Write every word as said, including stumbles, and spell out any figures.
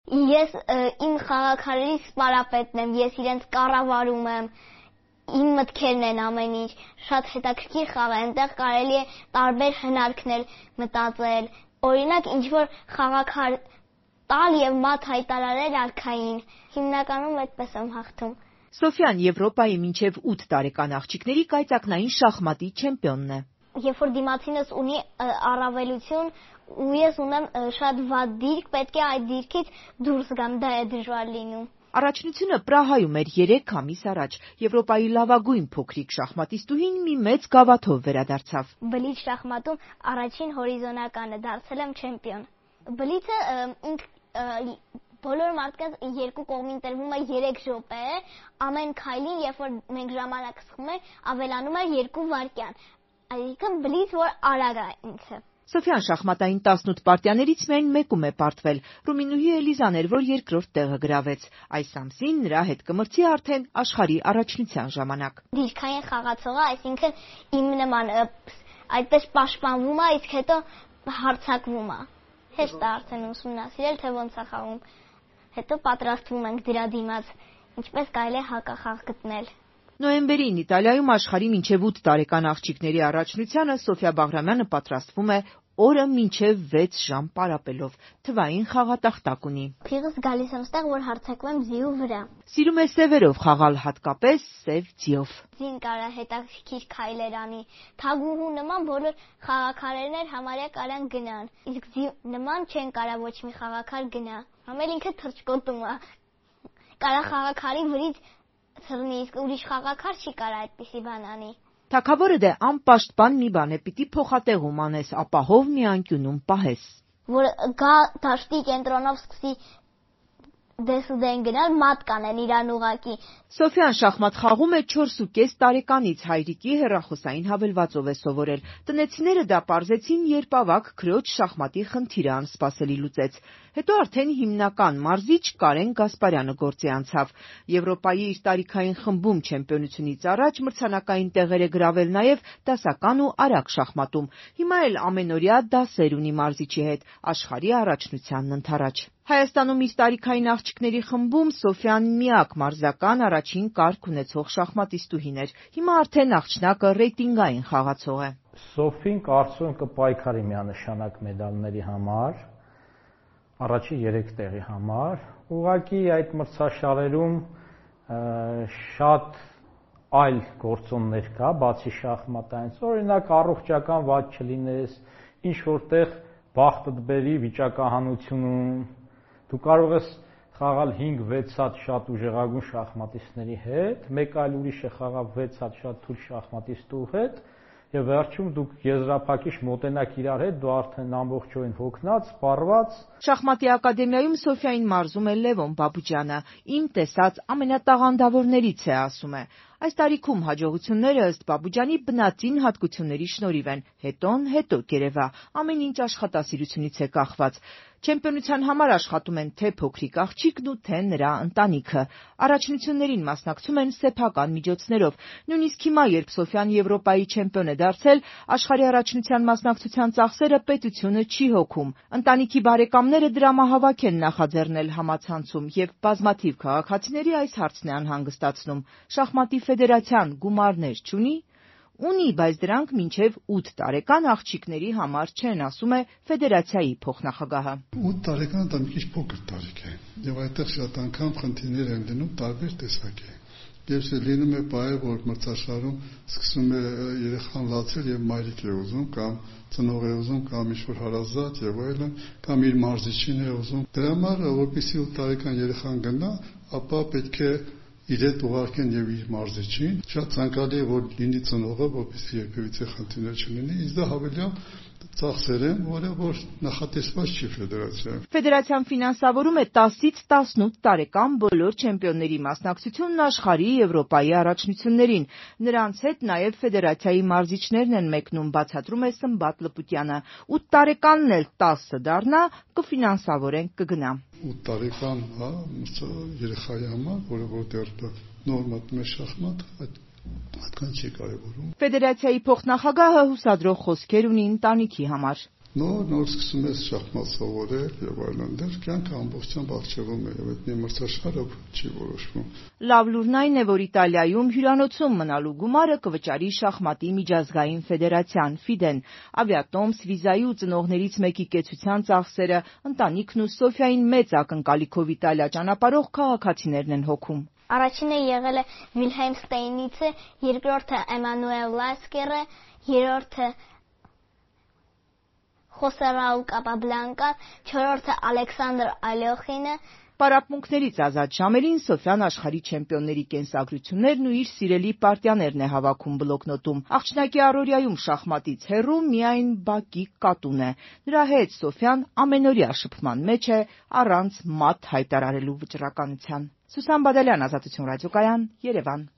Ես իմ խաղաքարերի սպարապետն եմ, ես իրենց կառավարում եմ, իմ մտքերն են ամեն ինչ, շատ հետաքրքիր խաղ է, այնտեղ կարելի է տարբեր հնարքներ մտածել, օրինակ ինչ-որ խաղաքար տալ եւ մատ հայտարարել արքային, հիմնականում այդպես եմ հաղթում։ Սոֆյան Եվրոպայի մինչև ութ տարեկան աղջիկների կայծակնային շախմատի չեմպիոնն է։ Երբ որ դիմացինս ունի առավելություն ու ես ունեմ շատ վատ դիրք, պետք է այդ դիրքից դուրս գամ, դա է դժվար լինում։ Առաջնությունը Պրահայում էր երեք ամիս առաջ։ Եվրոպայի լավագույն փոքրիկ շախմատիստուհին մի մեծ գավաթով վերադարձավ։ Բլիթ շախմատում առաջին հորիզոնականը դարձել եմ չեմպիոն։ Բլիթը ինք բոլոր մարդկանց երկու կողմին տրվում է երեք րոպե, ամեն քայլին, երբ որ մենք ժամանակ սխում ենք, ավելանում է երկու վայրկյան։ Այսինքն բլիթ, որ արագ է ինքը։ Սոֆյան շախմատային տասնութ պարտիաներից միայն մեկում է պարտվել։ Ռումինուհի Էլիզան էր, որ երկրորդ տեղը գրավեց։ Այս ամսին նրա հետ կմրցի արդեն աշխարհի առաջնության ժամանակ։ Դիրքային խաղացողը, այսինքն իմ նման այդպես պաշտպանվում է, իսկ հետո հարձակվում է։ Հեշտ է արդեն ուսումնասիրել, թե ոնց է խաղում։ Հետո պատրաստվում ենք դրա դիմաց, ինչպես կարելի է հակախաղ գտնել։ Նոյեմբերին Իտալիայում աշխարհի մինչև ութ տարեկան աղջիկների առաջնությանը Սոֆիա Բաղրամյանը պատրաստվում է օրը մինչև վեց ժամ պարապելով, թվային խաղատախտակ ունի։ Փիղս գալիս եմ ստեղ, որ հարձակվեմ ձիու վրա։ Սիրում է սևերով խաղալ, հատկապես սև ձիով։ Ձին կարա հետաքրքիր քայլեր անի, թագուհու նման բոլոր խաղաքարերներ համարյա կարան գնան, իսկ ձի նման չեն կարա ոչ մի խաղաքար գնա։ Համել ինքը թռչկոտում է։ Կարա խաղաքարի վրից թռնի, իսկ ուրիշ խաղաքար չի կարա այդպիսի բան անի։ Թագավորը դե անպաշտպան մի բան է, պիտի փոխատեղում անես, ապահով մի անկյունում պահես։ Որ գա դաշտի կենտրոնով սկսի դեսուդեն գնալ, մատ կանեն իրան ուղակի։ Սոֆյան շախմատ խաղում է չորսուկես տարեկանից, հայրիկի հեռախոսային հավելվածով է սովորել։ Տնեցիները դա պարզեցին, երբ ավագ քրոջ շախմատի խնդիրը անսպասելի լուծեց։ Հետո արդեն հիմնական մարզիչ Կարեն Գասպարյանը գործի անցավ։ Եվրոպայի իր տարիքային խմբում չեմպիոնությունից առաջ մրցանակային տեղեր է գրավել նաև դասական ու արագ շախմատում։ Հիմա էլ ամենօրյա դասեր ունի մարզիչի հետ, աշխարհի առաջնությանն ընդառաջ։ Հայաստանում իր տարիքային աղջիկների խմբում Սոֆյան միակ մարզական առաջին կարգ ունեցող շախմատիստուհին էր։ Հիմա արդեն աղջնակը ռեյտինգային խաղացող է։ Սոֆին կարծում եմ կպայքարի միանշանակ մեդալների համար, առաջի երեք տեղի համար։ Ուղղակի այդ մրցաշարերում շատ այլ գործոններ կա, բացի շախմատայից, օրինակ առողջական վատ չլինես, ինչ որտեղ բախտդ բերի վիճակահանությունում, դու կարող ես խաղալ հինգ-վեց հատ շատ ուժեղագույն շախմատիստների հետ, մեկ այլ ուրիշը խաղալ վեց հատ շատ թույլ շախմատիստու հետ, եւ վերջում դուք եզրափակիչ մոտենաք իրար հետ, դու արդեն ամբողջովին հոգնած, սպառված։ Շախմատի ակադեմիայում Սոֆիային մարզում է Լևոն Բաբուջյանը, իմ տեսած ամենատաղանդավորներից է, ասում է։ Այս տարիքում հաջողությունները ըստ Բաբուջյանի բնածին հատկությունների շնորհիվ են, հետոն հետո կերևա, ամեն ինչ աշխատասիրությունից է կախված։ Չեմպիոնության համար աշխատում են թե փոքրիկ աղջիկն ու թե նրա ընտանիքը։ Առաջնություններին մասնակցում են սեփական միջոցներով։ Նույնիսկ հիմա, երբ Սոֆյան Եվրոպայի չեմպիոն է դարձել, աշխարհի առաջնության մասնակցության ծախսերը պետությունը չի հոգում։ Ընտանիքի բարեկամները դրամահավաք են նախաձեռնել համացանցում եւ բազմաթիվ քաղաքացիների այս հարցն է անհանգստացնում։ Շախմատի ֆեդերացիան գումարներ չունի։ Ունի, բայց դրանք մինչև ութ տարեկան աղջիկների համար չեն, ասում է ֆեդերացիայի փոխնախագահը։ ութ տարեկանը դա մի քիչ փոքր տարիք է, եւ այդտեղ շատ անգամ խնդիրներ են լինում տարբեր տեսակի։ Եվ լինում է բայ, որ մրցաշարում սկսում է երեխան լացել եւ մայրիկ է ուզում, կամ ծնող է ուզում, կամ ինչ-որ հարազատ եւ այլն, կամ իր մարզիչին է ուզում։ Դրա համար, որպեսզի ութ տարեկան երեխան գնա, ապա պետք է իր հետ ուղարկեն եւ իր մարզիչին, շատ ցանկալի է, որ լինի ծնողը, որպեսզի երբևիցե խնդիրներ չլինի, իսկ դա հավելյալ ծախսեր են, որը որ նախատեսված չի ֆեդերացիայում։ Ֆեդերացիան ֆինանսավորում է տասից տասնութ տարեկան բոլոր չեմպիոնների մասնակցությունն աշխարհի Եվրոպայի առաջնություններին։ Նրանց հետ նաև ֆեդերացիայի մարզիչներն են մեկնում, բացատրում է Սմբատ Լպուտյանը։ ութ տարեկանն էլ տասը դառնա, կֆինանսավորեն, կգնա։ ութ տարեկան, հա, երեխայի համար, որը որ դեռ նոր մտնում է շախմատ, այդ այդքան չի կարևորում։ Ֆեդերացիայի փոխնախագահը հուսադրող խոսքեր ունի ընտանիքի համար։ Նոր նոր սկսում ես շախմատ սովորել եւ այլն, դեռ կյանքը ամբողջությամբ արժևում է եւ այդ մի մրցաշարը չի որոշվում։ Լավ լուրն այն է, որ Իտալիայում հյուրանոցում մնալու գումարը կվճարի շախմատի միջազգային ֆեդերացիան ֆիդեն։ Ավիատոմս, վիզայի ու ծնողներից մեկի կեցության ծախսերը ընտանիքն ու Սոֆիային մեծ ակնկալիքով Իտալիա ճանապարհող քաղաքացիներն են հոգում։ Առաջինը եղել է Վիլհելմ Ստեյնիցը, երկրորդը Էմանուել Լասկերը, երրորդը Խոսե Ռաուլ Կապաբլանկան, չորրորդը Ալեքսանդր Ալյոխինը։ Պարապմունքներից ազատ ժամերին Սոֆյան աշխարհի չեմպիոնների կենսագրություններն ու իր սիրելի պարտիաներն է հավաքում բլոկնոտում։ Աղջնակի առօրյայում շախմատից հեռու միայն բակի կատուն է։ Նրա հետ Սոֆյան ամենօրյա շփման մեջ է առանց մատ հայտարարելու վճռականության։ Սուսան Բադալյան, Ազատություն ռադիոկայան, Երևան։